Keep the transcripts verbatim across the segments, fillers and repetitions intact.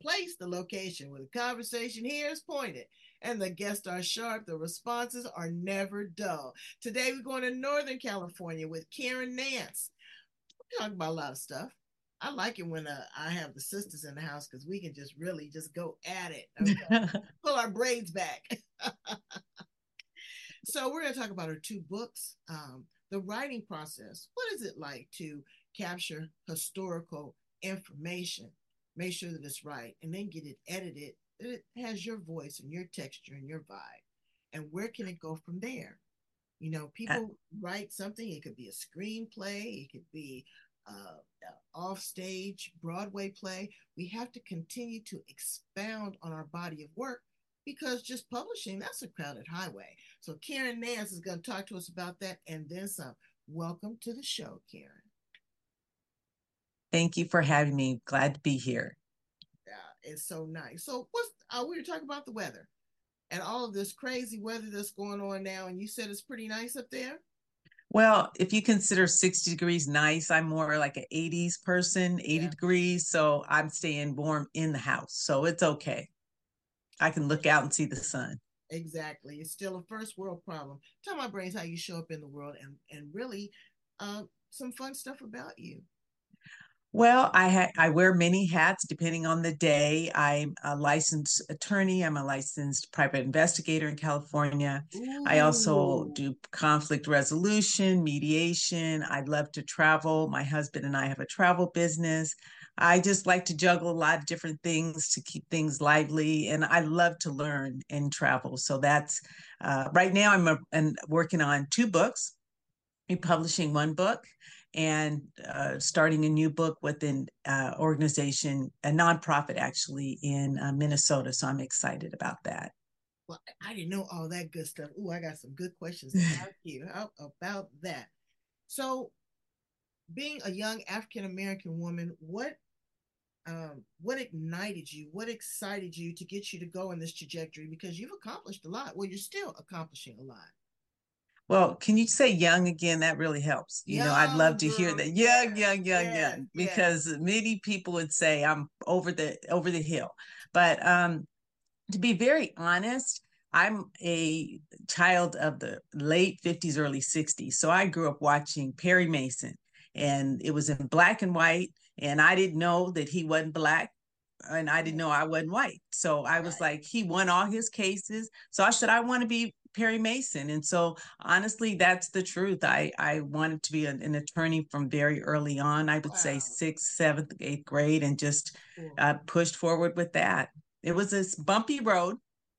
place, the location where the conversation here is pointed and the guests are sharp, the responses are never dull. Today we're going to Northern California with Karen Nance. We talk about a lot of stuff. I like it when uh, I have the sisters in the house because we can just really just go at it. Okay, pull our braids back. So we're going to talk about her two books, um, the writing process. What is it like to capture historical information, make sure that it's right, and then get it edited, that it has your voice and your texture and your vibe? And where can it go from there? You know, people write something. It could be a screenplay. It could be uh, off-stage Broadway play. We have to continue to expound on our body of work because just publishing, that's a crowded highway. So Karen Nance is going to talk to us about that and then some. Welcome to the show, Karen. Thank you for having me. Glad to be here. Yeah, it's so nice. So what's uh, we were talking about the weather and all of this crazy weather that's going on now, and you said it's pretty nice up there? Well, if you consider sixty degrees nice, I'm more like an eighties person, eighty Yeah. degrees. So I'm staying warm in the house. So it's okay. I can look out and see the sun. Exactly. It's still a first world problem. Tell my brains how you show up in the world and, and really uh, some fun stuff about you. Well, I ha- I wear many hats depending on the day. I'm a licensed attorney. I'm a licensed private investigator in California. I also Ooh. do conflict resolution, mediation. I love to travel. My husband and I have a travel business. I just like to juggle a lot of different things to keep things lively, and I love to learn and travel. So that's uh, right now. I'm a, and working on two books, republishing one book and uh, starting a new book with an uh, organization, a nonprofit actually in uh, Minnesota. So I'm excited about that. Well, I didn't know all that good stuff. Ooh, I got some good questions to ask you. How about that? So, being a young African American woman, what um, what ignited you? What excited you to get you to go in this trajectory? Because you've accomplished a lot. Well, you're still accomplishing a lot. Well, can you say young again? That really helps. You know, I'd love Young to hear girl, that. Young, yes, young, young, yes, young, yes. because many people would say I'm over the over the hill. But um, to be very honest, I'm a child of the late fifties, early sixties. So I grew up watching Perry Mason, and it was in black and white. And I didn't know that he wasn't black, and I didn't know I wasn't white. So I was Right. like, he won all his cases. So I said, I want to be Perry Mason. And so honestly, that's the truth. I, I wanted to be an, an attorney from very early on, I would say Wow. sixth, seventh, eighth grade, and just Cool. uh, pushed forward with that. It was this bumpy road.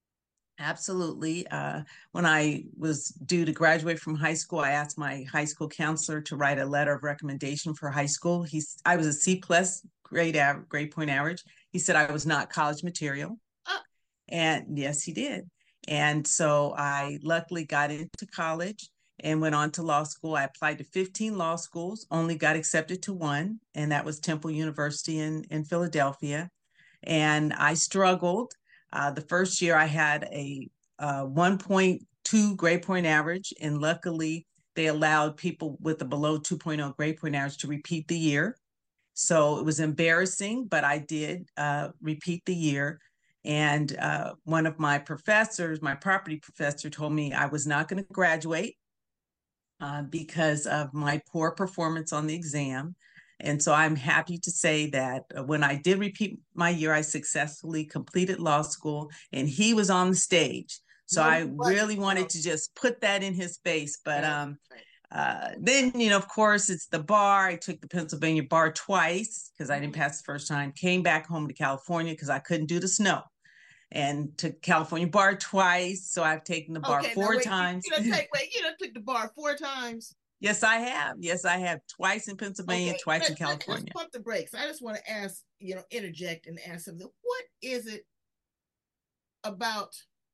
Absolutely. Uh, when I was due to graduate from high school, I asked my high school counselor to write a letter of recommendation for high school. He's I was a C plus grade av- grade point average. He said I was not college material, Uh, and yes, he did. And so I luckily got into college and went on to law school. I applied to fifteen law schools, only got accepted to one, and that was Temple University in in Philadelphia. And I struggled. Uh, the first year I had a uh, one point two grade point average, and luckily they allowed people with a below two point oh grade point average to repeat the year. So it was embarrassing, but I did uh, repeat the year. And uh, one of my professors, my property professor, told me I was not going to graduate uh, because of my poor performance on the exam. And so I'm happy to say that uh, when I did repeat my year, I successfully completed law school, and he was on the stage. So no, I he wasn't. really wanted No. to just put that in his face. But That's um, right. uh, then, you know, of course, it's the bar. I took the Pennsylvania bar twice because I didn't Mm. pass the first time, came back home to California because I couldn't do the snow, and took California bar twice. So I've taken the bar Okay, now four wait. You, times. you don't take wait. You don't took the bar four times. Yes, I have. Yes, I have. Twice in Pennsylvania, Okay, twice let, in let, let's California. pump the brakes. I just want to ask, you know, interject and ask something. What is it about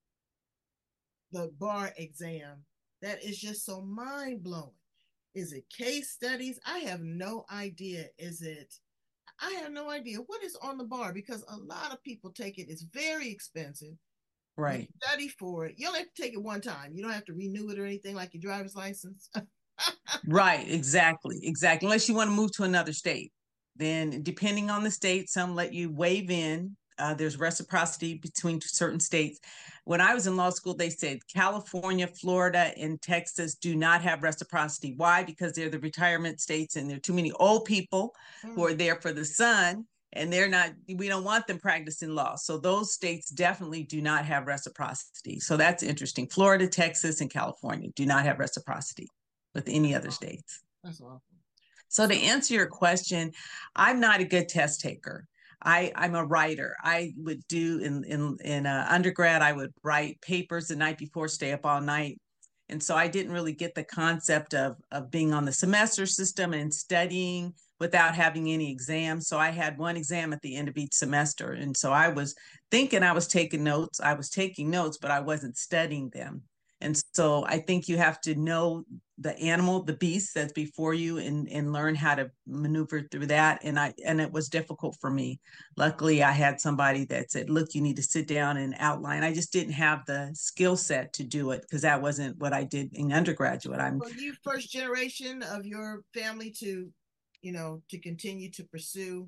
the bar exam that is just so mind blowing? Is it case studies? I have no idea. Is it? I have no idea what is on the bar because a lot of people take it. It's very expensive. You Right. study for it. You only have to take it one time. You don't have to renew it or anything like your driver's license. Right. Exactly. Exactly. Unless you want to move to another state. Then, depending on the state, some let you waive in uh, there's reciprocity between certain states. When I was in law school, they said California, Florida, and Texas do not have reciprocity. Why? Because they're the retirement states and there are too many old people mm. who are there for the sun, and they're not, we don't want them practicing law. So those states definitely do not have reciprocity. So that's interesting. Florida, Texas, and California do not have reciprocity with any other states. That's awesome. So to answer your question, I'm not a good test taker. I, I'm a writer. I would do in in in uh, undergrad, I would write papers the night before, stay up all night. And so I didn't really get the concept of, of being on the semester system and studying without having any exams. So I had one exam at the end of each semester. And so I was thinking I was taking notes. I was taking notes, but I wasn't studying them. And so I think you have to know the animal, the beast that's before you, and, and learn how to maneuver through that. And I and it was difficult for me. Luckily, I had somebody that said, look, you need to sit down and outline. I just didn't have the skill set to do it because that wasn't what I did in undergraduate. I'm Were you first generation of your family to, you know, to continue to pursue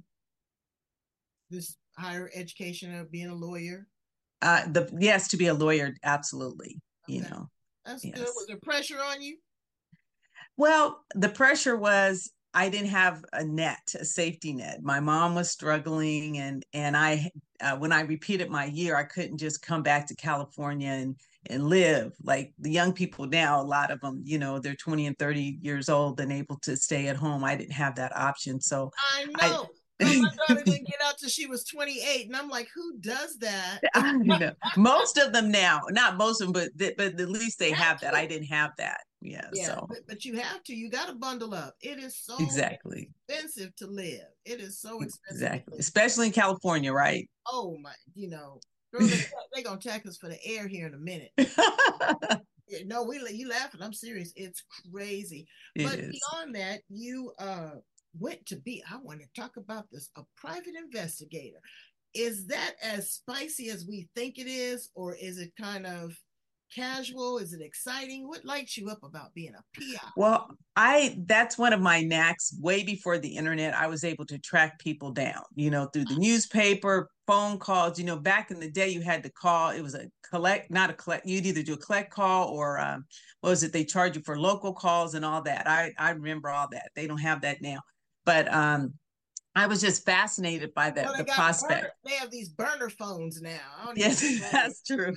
this higher education of being a lawyer? Uh, the yes, to be a lawyer, absolutely. You okay. know, that's yes. good. Was there pressure on you? Well, the pressure was I didn't have a net, a safety net. My mom was struggling, and and I, uh, when I repeated my year, I couldn't just come back to California and and live like the young people now. A lot of them, you know, they're twenty and thirty years old and able to stay at home. I didn't have that option, so I know. I, Girl, my daughter didn't get out till she was twenty-eight, and I'm like, who does that? I know. Most of them now, not most of them, but but at least they have that. I didn't have that. Yeah. Yeah, So, but, but you have to. You got to bundle up. It is so exactly expensive to live. It is so expensive. Exactly, especially in California, right? Oh my, you know, girl, they they gonna tax us for the air here in a minute. Yeah, no, we you laughing. I'm serious. It's crazy. It but is. Beyond that, you uh went to be. I want to talk about this. A private investigator. Is that as spicy as we think it is, or is it kind of casual? Is it exciting? What lights you up about being a P I? Well, I that's one of my knacks. Way before the internet, I was able to track people down, you know, through the newspaper, phone calls. You know, back in the day, you had to call. It was a collect, not a collect. You'd either do a collect call or um, what was it? They charge you for local calls and all that. I I remember all that. They don't have that now, but um, I was just fascinated by the, well, the prospect. Burner, they have these burner phones now. Yes, that's true.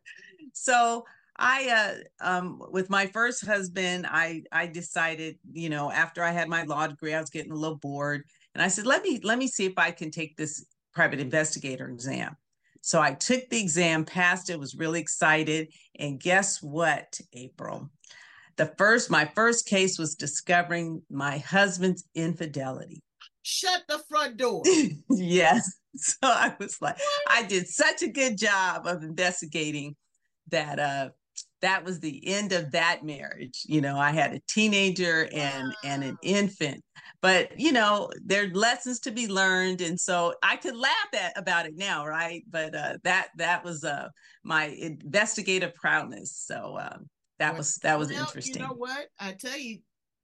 So I, uh, um, with my first husband, I, I decided, you know, after I had my law degree, I was getting a little bored, and I said, let me, let me see if I can take this private investigator exam. So I took the exam, passed it, was really excited. And guess what, April? The first, my first case was discovering my husband's infidelity. Shut the front door. Yes. So I was like, what? I did such a good job of investigating that uh, that was the end of that marriage. You know, I had a teenager and, wow. and an infant, but you know, there are lessons to be learned. And so I could laugh at about it now. Right. But uh, that, that was uh, my investigative prowess. So um, that well, was, that was well, interesting. You know what? I tell you,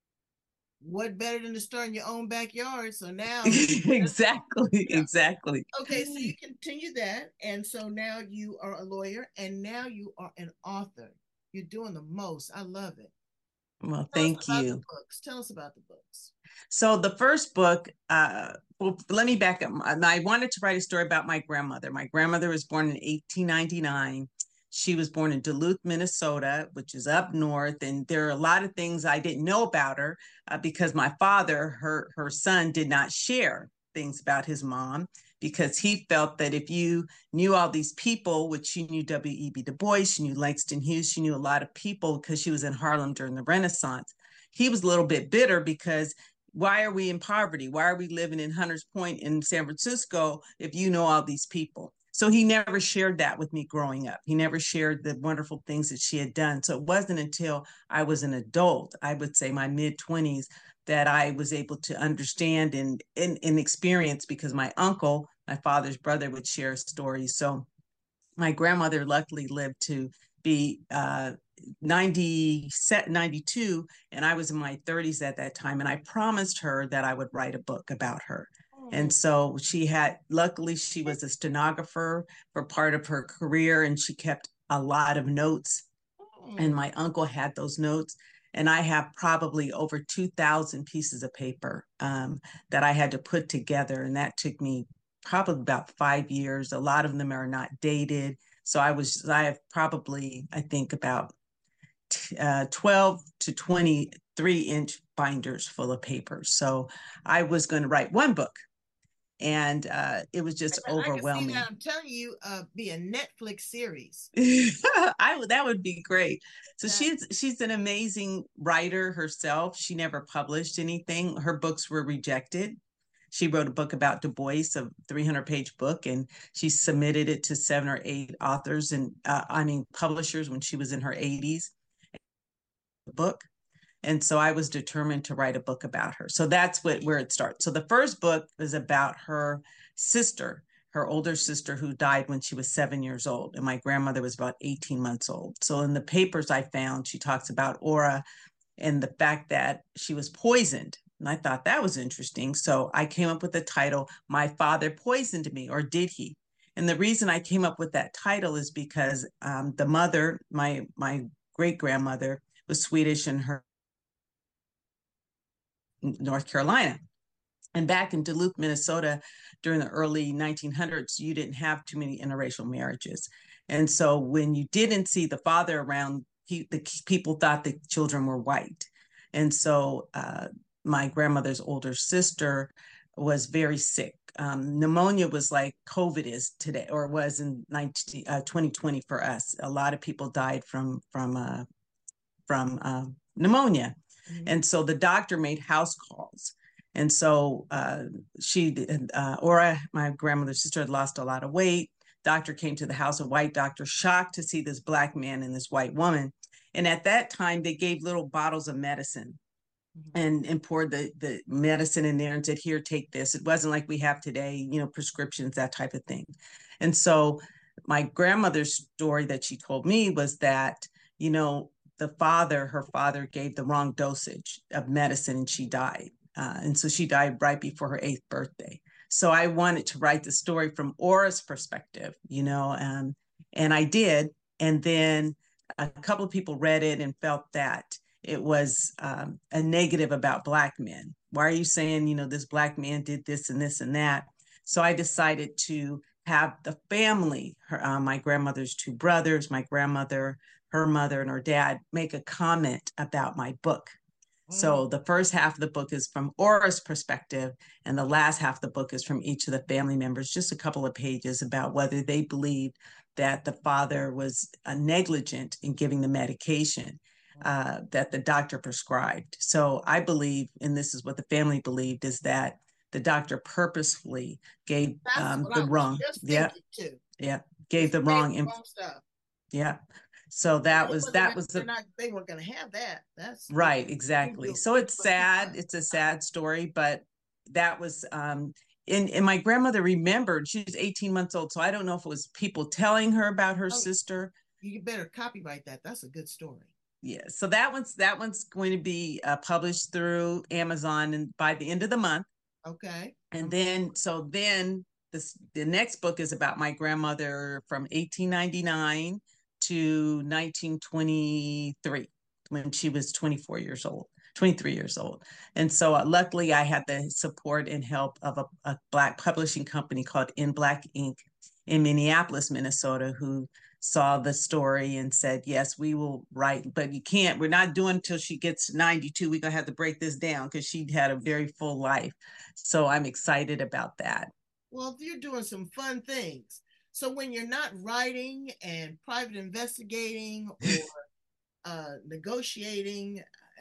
what better than to start in your own backyard? So now exactly yeah. exactly okay, so you continue that, and so now you are a lawyer, and now you are an author. You're doing the most. I love it. Well, Tell thank us about you. The books. Tell us about the books. So the first book, uh well, let me back up. I wanted to write a story about my grandmother. My grandmother was born in eighteen ninety-nine. She was born in Duluth, Minnesota, which is up north. And there are a lot of things I didn't know about her uh, because my father, her, her son, did not share things about his mom because he felt that if you knew all these people, which she knew W E B Du Bois, she knew Langston Hughes, she knew a lot of people because she was in Harlem during the Renaissance. He was a little bit bitter because why are we in poverty? Why are we living in Hunters Point in San Francisco if you know all these people? So he never shared that with me growing up. He never shared the wonderful things that she had done. So it wasn't until I was an adult, I would say my mid twenties, that I was able to understand and, and, and experience because my uncle, my father's brother, would share stories. So my grandmother luckily lived to be uh, ninety, ninety-two, and I was in my thirties at that time. And I promised her that I would write a book about her. And so she had, luckily, she was a stenographer for part of her career, and she kept a lot of notes. And my uncle had those notes. And I have probably over two thousand pieces of paper um, that I had to put together. And that took me probably about five years. A lot of them are not dated. So I was, I have probably, I think, about uh, twelve to twenty-three inch binders full of papers. So I was going to write one book, and uh, it was just I, overwhelming. I can see that. I'm telling you, uh, be a Netflix series. I would, that would be great. So that, she's she's an amazing writer herself. She never published anything. Her books were rejected. She wrote a book about Du Bois, a three hundred page book, and she submitted it to seven or eight authors and uh, I mean publishers when she was in her eighties. Book. And so I was determined to write a book about her. So that's what where it starts. So the first book is about her sister, her older sister, who died when she was seven years old. And my grandmother was about eighteen months old. So in the papers I found, she talks about Ora and the fact that she was poisoned. And I thought that was interesting. So I came up with the title, My Father Poisoned Me, or Did He? And the reason I came up with that title is because um, the mother, my my great-grandmother, was Swedish, and her North Carolina. And back in Duluth, Minnesota, during the early nineteen hundreds, you didn't have too many interracial marriages. And so when you didn't see the father around, he, the people thought the children were white. And so uh, my grandmother's older sister was very sick. Um, pneumonia was like COVID is today, or was in nineteen, uh, twenty twenty for us. A lot of people died from, from, uh, from uh, pneumonia. Mm-hmm. And so the doctor made house calls. And so uh, she, uh, Ora, my grandmother's sister, had lost a lot of weight. Doctor came to the house, a white doctor, shocked to see this Black man and this white woman. And at that time, they gave little bottles of medicine mm-hmm. and, and poured the, the medicine in there and said, here, take this. It wasn't like we have today, you know, prescriptions, that type of thing. And so my grandmother's story that she told me was that, you know, the father, her father gave the wrong dosage of medicine and she died. Uh, and so she died right before her eighth birthday. So I wanted to write the story from Ora's perspective, you know, um, and I did. And then a couple of people read it and felt that it was um, a negative about Black men. Why are you saying, you know, this Black man did this and this and that? So I decided to have the family, her, uh, my grandmother's two brothers, my grandmother, her mother, and her dad make a comment about my book. Mm. So the first half of the book is from Ora's perspective, and the last half of the book is from each of the family members, just a couple of pages about whether they believed that the father was uh, negligent in giving the medication uh, that the doctor prescribed. So I believe, and this is what the family believed, is that the doctor purposefully gave um, the wrong, yeah, yeah, gave the wrong, wrong stuff. Yeah. So that was that was the not, they weren't going to have that. That's right, exactly. So it's sad. It's a sad story, but that was um and, and my grandmother remembered. She was eighteen months old, so I don't know if it was people telling her about her oh, sister. You better copyright that. That's a good story. Yeah. So that one's that one's going to be uh, published through Amazon and by the end of the month. Okay. And then so then this the next book is about my grandmother from eighteen ninety-nine to nineteen twenty-three, when she was twenty-four years old, twenty-three years old. And so uh, luckily I had the support and help of a, a Black publishing company called In Black Ink in Minneapolis, Minnesota, who saw the story and said, yes, we will write, but you can't, we're not doing until she gets ninety-two. We're gonna have to break this down because she had a very full life. So I'm excited about that. Well, you're doing some fun things. So when you're not writing and private investigating or uh, negotiating,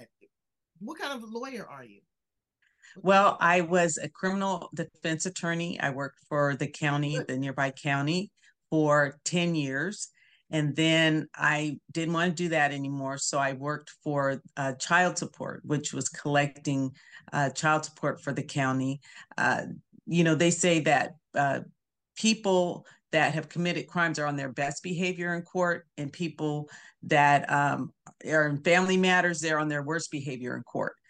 what kind of lawyer are you? What well, I was a criminal defense attorney. I worked for the county, Good. the nearby county, for ten years. And then I didn't want to do that anymore. So I worked for uh, child support, which was collecting uh, child support for the county. Uh, you know, they say that uh, people that have committed crimes are on their best behavior in court, and people that um, are in family matters, they're on their worst behavior in court.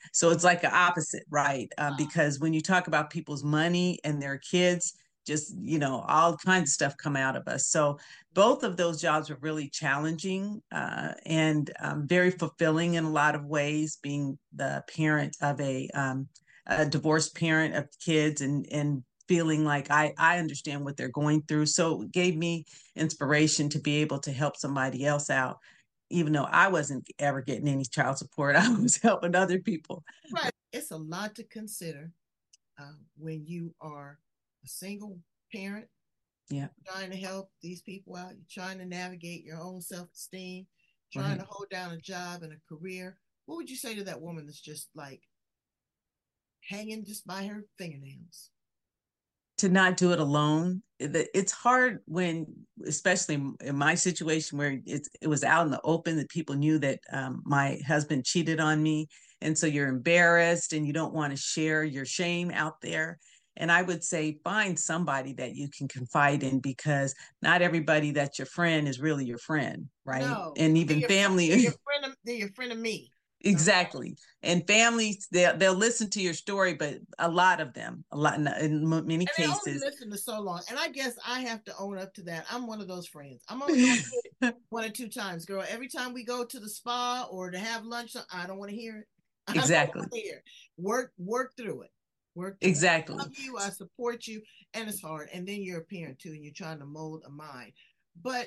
So it's like an opposite, right? Uh, because when you talk about people's money and their kids, just, you know, all kinds of stuff come out of us. So both of those jobs were really challenging uh, and um, very fulfilling in a lot of ways, being the parent of a, um, a divorced parent of kids and, and feeling like I, I understand what they're going through. So it gave me inspiration to be able to help somebody else out. Even though I wasn't ever getting any child support, I was helping other people. Right. It's a lot to consider uh, when you are a single parent. Yeah. Trying to help these people out. You're trying to navigate your own self-esteem, trying Right. to hold down a job and a career. What would you say to that woman that's just like hanging just by her fingernails? To not do it alone. It's hard when, especially in my situation where it's, it was out in the open that people knew that um, my husband cheated on me. And so you're embarrassed and you don't want to share your shame out there. And I would say find somebody that you can confide in, because not everybody that's your friend is really your friend, right? No. And They're even your, they're family. your friend of, they're your friend of me. Exactly. And families, they'll, they'll listen to your story, but a lot of them, a lot, in, in many And they only cases. listen to so long. And I guess I have to own up to that. I'm one of those friends. I'm only going to it one or two times, girl. Every time we go to the spa or to have lunch, I don't want to hear it. I don't Exactly. want to hear it. Work, work through it. Work through exactly. it. I love you. I support you. And it's hard. And then you're a parent too, and you're trying to mold a mind. But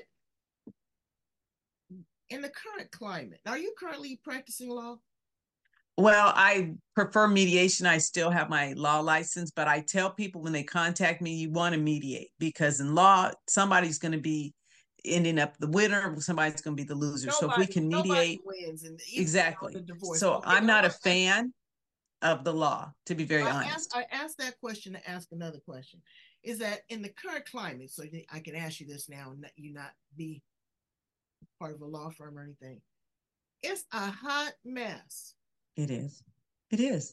in the current climate, are you currently practicing law? Well, I prefer mediation. I still have my law license, but I tell people when they contact me, you want to mediate, because in law, somebody's going to be ending up the winner, somebody's going to be the loser. So if we Nobody, can nobody mediate, wins in the, even exactly. the divorce. So Okay, I'm but I not a want to ask, fan of the law, to be very I asked, honest. I asked that question to ask another question. Is that in the current climate? So I can ask you this now, and you not be part of a law firm or anything. It's a hot mess. It is. It is.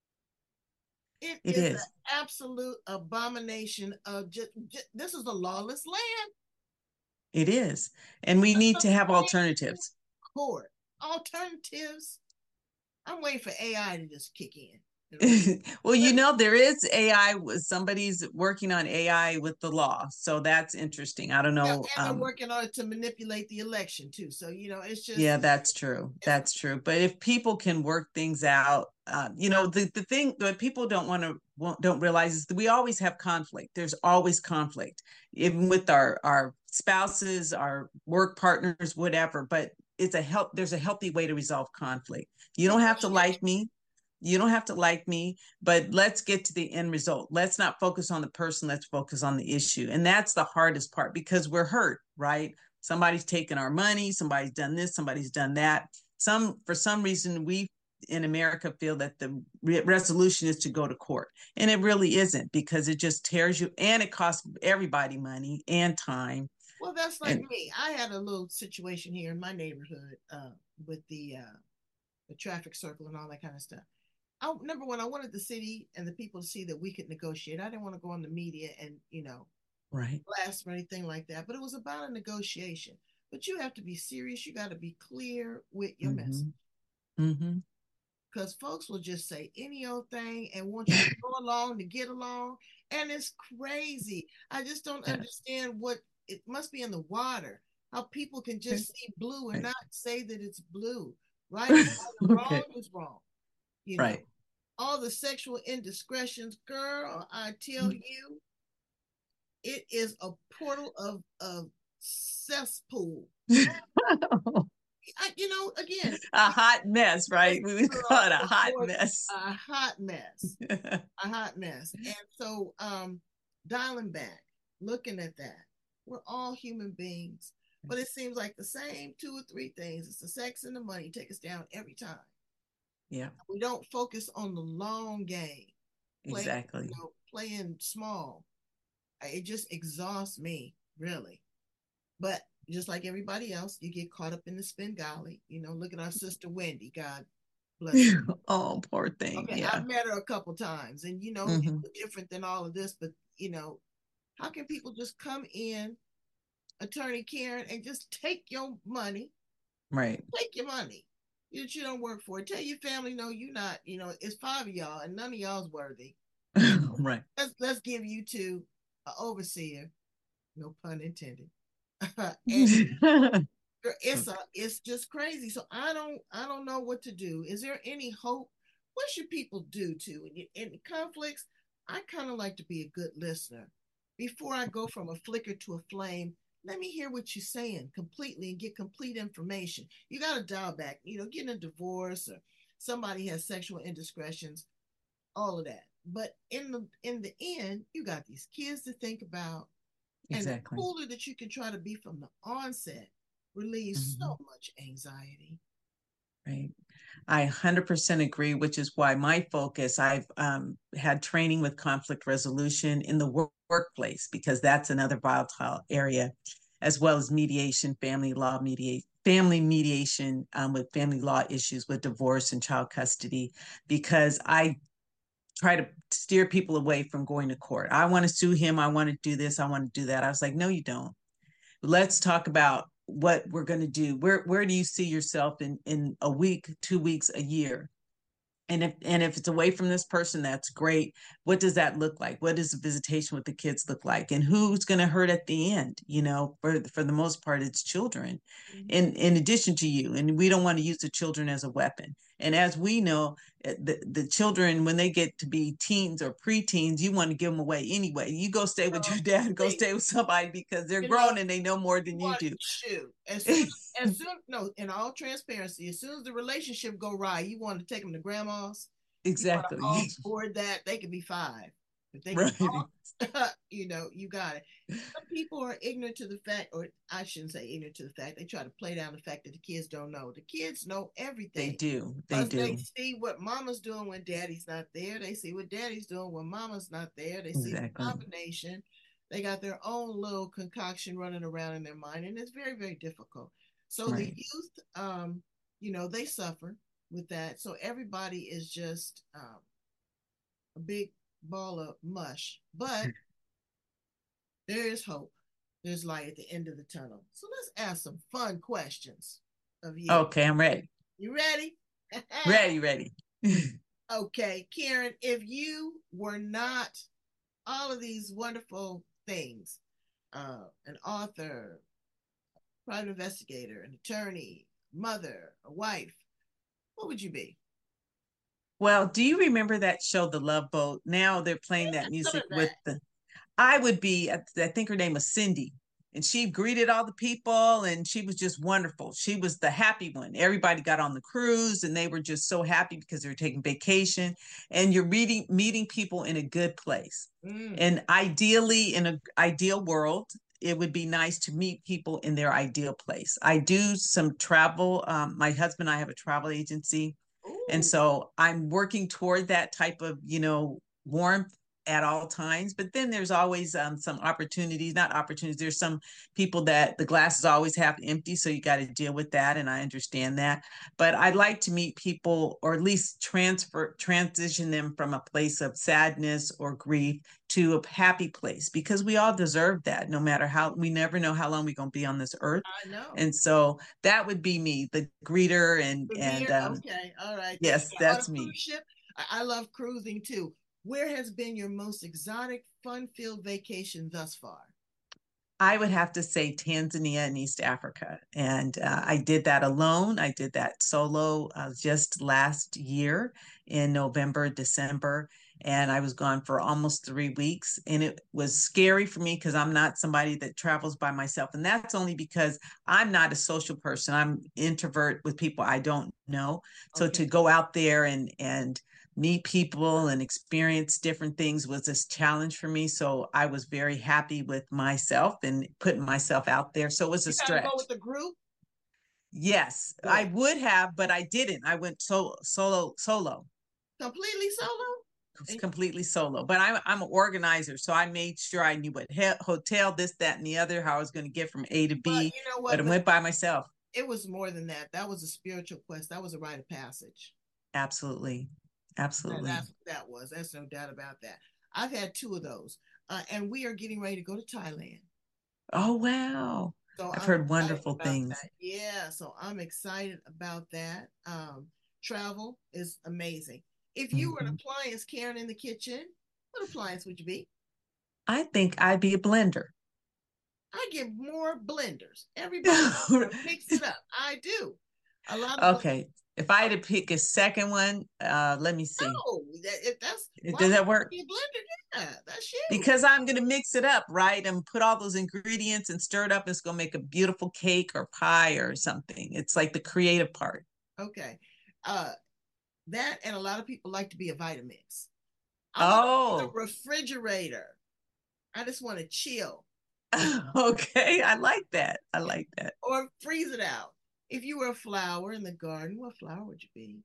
It It is is. an absolute abomination of just, just this is a lawless land. It is. And we need to have alternatives. Court alternatives. I'm waiting for A I to just kick in. Well, you know, there is A I. Somebody's working on A I with the law, so that's interesting. I don't Yeah, know. and they're Um, working on it to manipulate the election too. So you know, it's just yeah, that's true. That's true. But if people can work things out, uh, you know, the the thing that people don't want to don't realize is that we always have conflict. There's always conflict, even with our our spouses, our work partners, whatever. But it's a help. There's a healthy way to resolve conflict. You don't have to like me. You don't have to like me, but let's get to the end result. Let's not focus on the person. Let's focus on the issue. And that's the hardest part, because we're hurt, right? Somebody's taken our money. Somebody's done this. Somebody's done that. Some, for some reason, we in America feel that the re- resolution is to go to court. And it really isn't, because it just tears you, and it costs everybody money and time. Well, that's like And me. I had a little situation here in my neighborhood uh, with the uh, the traffic circle and all that kind of stuff. I, number one, I wanted the city and the people to see that we could negotiate. I didn't want to go on the media and, you know, right. blast or anything like that. But it was about a negotiation. But you have to be serious. You got to be clear with your mm-hmm. message. Mm-hmm. Because folks will just say any old thing and want you to go along to get along. And it's crazy. I just don't Yeah. understand what it must be in the water. How people can just see blue and right. not say that it's blue. Right is right, okay. wrong is wrong. You know, right. all the sexual indiscretions, girl, I tell you, it is a portal of of cesspool. I, you know, again, a hot mess, right? We would call it a hot mess. A hot mess. a hot mess. And so, um, dialing back, looking at that, we're all human beings, but it seems like the same two or three things. It's the sex and the money take us down every time. Yeah. We don't focus on the long game. Playing, exactly. You know, playing small. It just exhausts me, really. But just like everybody else, you get caught up in the Svengali. You know, look at our sister Wendy. God bless her. oh, poor thing. Okay, yeah. I've met her a couple times, and you know, mm-hmm. it's different than all of this. But you know, how can people just come in, Attorney Karen, and just take your money? Right. Take your money. that you don't work for. Tell your family, no, you're not. You know, it's five of y'all, and none of y'all's worthy. Right. Let's let's give you to an overseer, no pun intended. And it's a, it's just crazy. So I don't I don't know what to do. Is there any hope? What should people do to in, in conflicts? I kind of like to be a good listener. Before I go from a flicker to a flame, let me hear what you're saying completely and get complete information. You got to dial back, you know, getting a divorce or somebody has sexual indiscretions, all of that. But in the in the end, you got these kids to think about, and the Exactly. cooler that you can try to be from the onset relieves Mm-hmm. so much anxiety. Right. I one hundred percent agree, which is why my focus, I've um, had training with conflict resolution in the work- workplace, because that's another volatile area, as well as mediation, family law mediate, family mediation um, with family law issues with divorce and child custody, because I try to steer people away from going to court. I want to sue him. I want to do this. I want to do that. I was like, no, you don't. Let's talk about what we're going to do. Where where do you see yourself in in a week, two weeks, a year? And if and if it's away from this person, that's great. What does that look like? What does the visitation with the kids look like? And who's going to hurt at the end? You know, for for the most part, it's children, Mm-hmm. in in addition to you. And we don't want to use the children as a weapon. And as we know, eh, the the children, when they get to be teens or preteens, you want to give them away anyway. You go stay with So, your dad, go please, stay with somebody, because they're you know, grown and they know more you than you want do. to shoot as soon as soon no, in all transparency, as soon as the relationship go right, you want to take them to grandma's. You want to Exactly. all board that they could be five, but they can Right. talk. You know, you got it. Some people are ignorant to the fact, or I shouldn't say ignorant to the fact. They try to play down the fact that the kids don't know. The kids know They everything do. They because they do. see what mama's doing when daddy's not there. They see what daddy's doing when mama's not there. They see the Exactly. combination. They got their own little concoction running around in their mind, and it's very, very difficult. So the Right. youth, um, you know, they suffer with that. So everybody is just um, a big ball of mush. But there is hope. There's light at the end of the tunnel. So let's ask some fun questions of you. Okay, I'm ready. You ready? Ready, ready. Okay, Karen, if you were not all of these wonderful things, uh, an author, private investigator, an attorney, mother, a wife, what would you be? Well, do you remember that show, The Love Boat? Now they're playing that Some music of with that. the, I would be, I think her name was Cindy. And she greeted all the people and she was just wonderful. She was the happy one. Everybody got on the cruise and they were just so happy because they were taking vacation. And you're meeting meeting people in a good place. Mm, And ideally, in an ideal world, it would be nice to meet people in their ideal place. I do some travel. Um, my husband and I have a travel agency. And ooh, so I'm working toward that type of, you know, warmth at all times. But then there's always um, some opportunities, not opportunities. There's some people that the glass is always half empty. So you got to deal with that. And I understand that. But I'd like to meet people, or at least transfer, transition them from a place of sadness or grief to a happy place, because we all deserve that. No matter how, we never know how long we're going to be on this earth. I know. And so that would be me, the greeter. And, and, Revere, um, okay, all right. There yes, you go. On a that's cruise me. ship, I, I love cruising too. Where has been your most exotic, fun-filled vacation thus far? I would have to say Tanzania and East Africa. And uh, I did that alone. I did that solo uh, just last year in November, December. And I was gone for almost three weeks. And it was scary for me because I'm not somebody that travels by myself. And that's only because I'm not a social person. I'm introvert with people I don't know. So Okay. to go out there and, and, meet people and experience different things was this challenge for me. So I was very happy with myself and putting myself out there. So it was a You gotta go stretch. with the group? Yes, I Good. would have, but I didn't. I went solo, solo, solo, Completely solo? And, completely solo. But I'm I'm an organizer, so I made sure I knew what he- hotel, this, that, and the other, how I was going to get from A to but B. you know But what? I But went by myself. it was more than that. That was a spiritual quest. That was a rite of passage. Absolutely, That, absolutely. that's what that was. That's no doubt about that. I've had two of those. Uh, and we are getting ready to go to Thailand. Oh wow. So I've I'm heard excited wonderful about things. that. Yeah, so I'm excited about that. Um, travel is amazing. If you were an Mm-hmm. appliance, Karen, in the kitchen, what appliance would you be? I think I'd be a blender. I get more blenders. Everybody to mix it up. I do. A lot of blenders. Okay. If I had to pick a second one, uh, let me see. No, that, if that's why Does would that work? you be a blender? Yeah, that's you. Because I'm going to mix it up, right? And put all those ingredients and stir it up. It's going to make a beautiful cake or pie or something. It's like the creative part. Okay. Uh, that and a lot of people like to be a Vitamix. I want to be the Oh, refrigerator. I just want to chill okay. I like that. I like that. or freeze it out. If you were a flower in the garden, what flower would you be?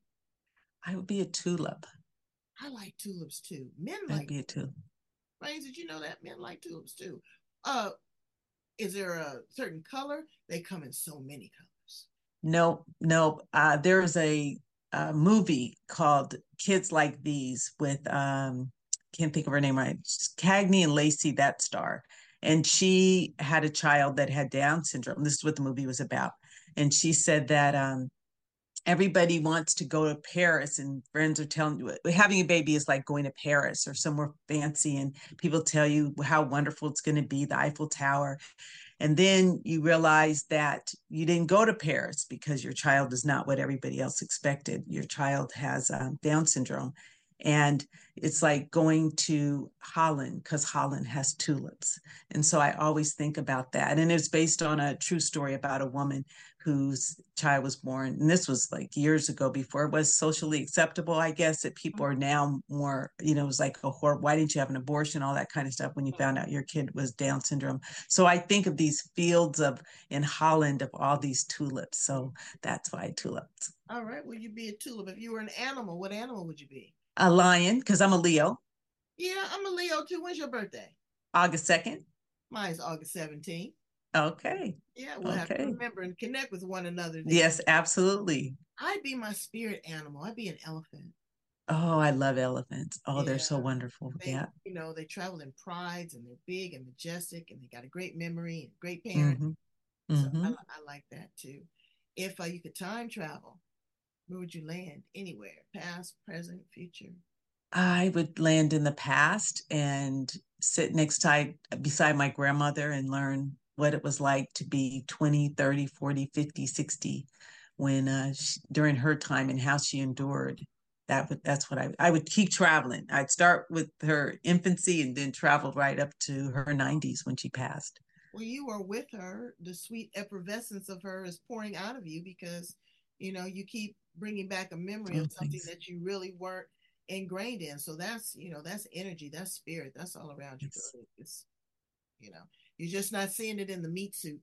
I would be a tulip. I like tulips too. Men I'd like be a tulip. Brains. Did you know that men like tulips too? Uh, is there a certain color? They come in so many colors. Nope, nope. Uh, there's a, a movie called Kids Like These with um, can't think of her name right. Cagney and Lacey, that star, and she had a child that had Down syndrome. This is what the movie was about, and she said that um, everybody wants to go to Paris, and friends are telling you having a baby is like going to Paris or somewhere fancy, and people tell you how wonderful it's going to be, the Eiffel Tower. And then you realize that you didn't go to Paris because your child is not what everybody else expected. Your child has um, Down syndrome. And it's like going to Holland because Holland has tulips. And so I always think about that. And it's based on a true story about a woman whose child was born. And this was like years ago before it was socially acceptable, I guess, that people are now more, you know, it was like a horror. Why didn't you have an abortion? All that kind of stuff when you found out your kid was Down syndrome. So I think of these fields of in Holland of all these tulips. So that's why tulips. All right. Will you be a tulip? If you were an animal, what animal would you be? A lion, because I'm a Leo. Yeah, I'm a Leo too. When's your birthday? August second. Mine's August seventeenth. Okay. Yeah, we'll have to Okay. remember and connect with one another then. Yes, absolutely. I'd be my spirit animal. I'd be an elephant. Oh, I love elephants. Oh, they're Yeah. so wonderful. They, Yeah. you know, they travel in prides and they're big and majestic and they got a great memory and great parents. Mm-hmm. So I, Mm-hmm. I like that too. If uh, you could time travel, where would you land? Anywhere, past, present, future. I would land in the past and sit next time beside my grandmother and learn what it was like to be twenty, thirty, forty, fifty, sixty when uh, she, during her time and how she endured. That would that's what I I would keep traveling. I'd start with her infancy and then travel right up to her nineties when she passed. Well, you are with her. The sweet effervescence of her is pouring out of you because, you know, you keep bringing back a memory Oh, of something thanks. that you really weren't ingrained in. So that's, you know, that's energy, that's spirit, that's all around you, Yes. girl. It's, you know, you're just not seeing it in the meat suit.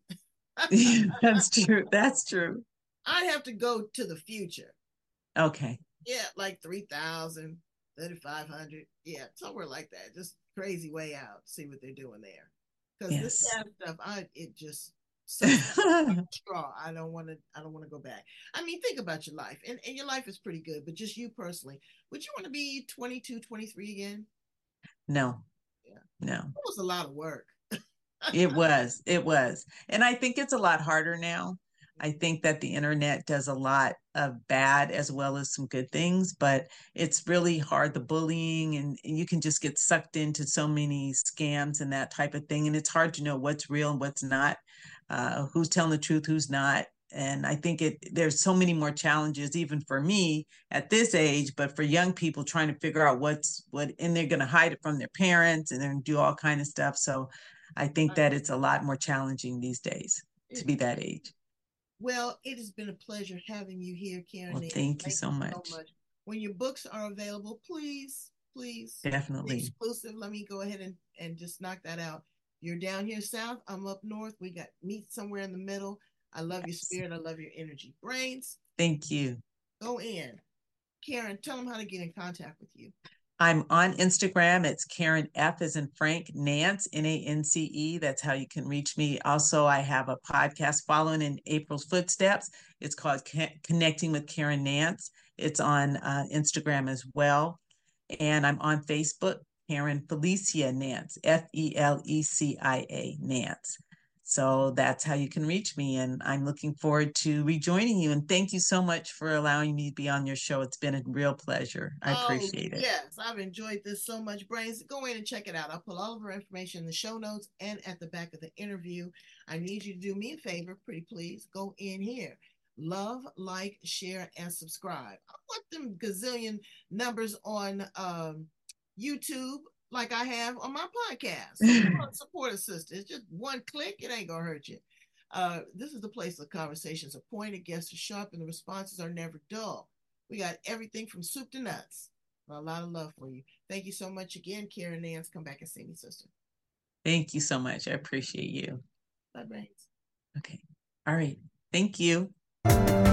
That's true. That's true. I'd have to go to the future. Okay. Yeah, like three thousand, thirty-five hundred. Yeah, somewhere like that. Just crazy way out. See what they're doing there. Because this Yes. kind of stuff, I it just sucks like a straw. I don't want to. I don't want to go back. I mean, think about your life, and, and your life is pretty good. But just you personally, would you want to be twenty-two, twenty-three again? No, Yeah, no. it was a lot of work. It was, it was. And I think it's a lot harder now. I think that the internet does a lot of bad as well as some good things, but it's really hard, the bullying, and, and you can just get sucked into so many scams and that type of thing. And it's hard to know what's real and what's not, uh, who's telling the truth, who's not. And I think it there's so many more challenges, even for me at this age, but for young people trying to figure out what's what, and they're going to hide it from their parents and they're going to do all kind of stuff. So I think that it's a lot more challenging these days to It, be that age. well, it has been a pleasure having you here, Karen. Well, Nance. thank you Thank so you so much. much. When your books are available, please, please, Definitely. exclusive. Let me go ahead and, and just knock that out. You're down here south. I'm up north. We got meet somewhere in the middle. I love your spirit. I love your energy. Brains, Thank you. go in. Karen, tell them how to get in contact with you. I'm on Instagram. It's Karen F as in Frank Nance, N A N C E. That's how you can reach me. Also, I have a podcast following in April's footsteps. It's called Connecting with Karen Nance. It's on uh, Instagram as well. And I'm on Facebook, Karen Felicia Nance, F E L E C I A Nance. So that's how you can reach me. And I'm looking forward to rejoining you. And thank you so much for allowing me to be on your show. It's been a real pleasure. I Oh, appreciate it. yes. I've enjoyed this so much, Brains. Go in and check it out. I'll put all of our information in the show notes and at the back of the interview. I need you to do me a favor, pretty please. Go in here. Love, like, share, and subscribe. I want them gazillion numbers on um, YouTube like I have on my podcast. So come on, support a sister. It's just one click. It ain't going to hurt you. Uh, this is the place the conversations are pointed, guests are sharp, and the responses are never dull. We got everything from soup to nuts. A lot of love for you. Thank you so much again, Karen Nance. Come back and see me, sister. Thank you so much. I appreciate you. Bye, Brains. Okay. All right. Thank you.